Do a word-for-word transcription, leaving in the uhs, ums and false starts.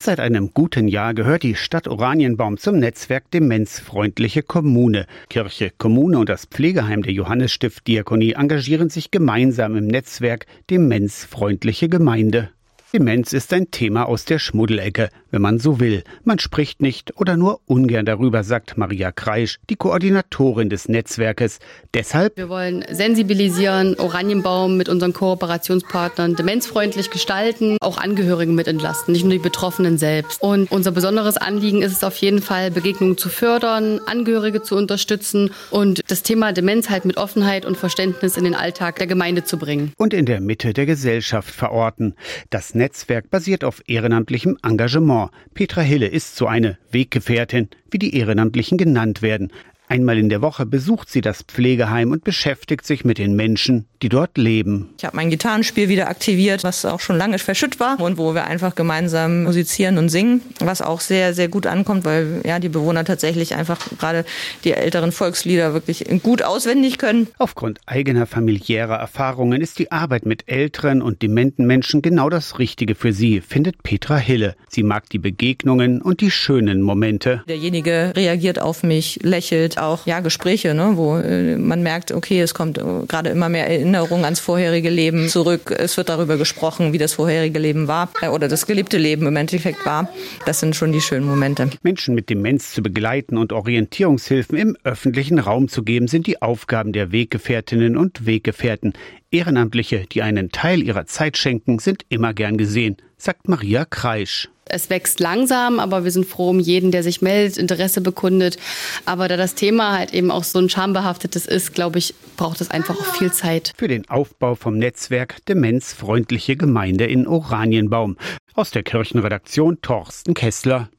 Seit einem guten Jahr gehört die Stadt Oranienbaum zum Netzwerk Demenzfreundliche Kommune. Kirche, Kommune und das Pflegeheim der Johannesstift-Diakonie engagieren sich gemeinsam im Netzwerk Demenzfreundliche Gemeinde. Demenz ist ein Thema aus der Schmuddelecke, wenn man so will. Man spricht nicht oder nur ungern darüber, sagt Maria Kreisch, die Koordinatorin des Netzwerkes. Deshalb: Wir wollen sensibilisieren, Oranienbaum mit unseren Kooperationspartnern demenzfreundlich gestalten, auch Angehörige mit entlasten, nicht nur die Betroffenen selbst. Und unser besonderes Anliegen ist es auf jeden Fall, Begegnungen zu fördern, Angehörige zu unterstützen und das Thema Demenz halt mit Offenheit und Verständnis in den Alltag der Gemeinde zu bringen. Und in der Mitte der Gesellschaft verorten. Das Netzwerk basiert auf ehrenamtlichem Engagement. Petra Hille ist so eine Weggefährtin, wie die Ehrenamtlichen genannt werden. Einmal in der Woche besucht sie das Pflegeheim und beschäftigt sich mit den Menschen, die dort leben. Ich habe mein Gitarrenspiel wieder aktiviert, was auch schon lange verschütt war und wo wir einfach gemeinsam musizieren und singen, was auch sehr, sehr gut ankommt, weil ja die Bewohner tatsächlich einfach gerade die älteren Volkslieder wirklich gut auswendig können. Aufgrund eigener familiärer Erfahrungen ist die Arbeit mit älteren und dementen Menschen genau das Richtige für sie, findet Petra Hille. Sie mag die Begegnungen und die schönen Momente. Derjenige reagiert auf mich, lächelt, auch ja Gespräche, ne, wo äh, man merkt, okay, es kommt äh, gerade immer mehr Erinnerung ans vorherige Leben zurück. Es wird darüber gesprochen, wie das vorherige Leben war äh, oder das gelebte Leben im Endeffekt war. Das sind schon die schönen Momente. Menschen mit Demenz zu begleiten und Orientierungshilfen im öffentlichen Raum zu geben, sind die Aufgaben der Weggefährtinnen und Weggefährten. Ehrenamtliche, die einen Teil ihrer Zeit schenken, sind immer gern gesehen, sagt Maria Kreisch. Es wächst langsam, aber wir sind froh um jeden, der sich meldet, Interesse bekundet. Aber da das Thema halt eben auch so ein schambehaftetes ist, glaube ich, braucht es einfach auch viel Zeit. Für den Aufbau vom Netzwerk Demenzfreundliche Gemeinde in Oranienbaum. Aus der Kirchenredaktion Thorsten Kessler.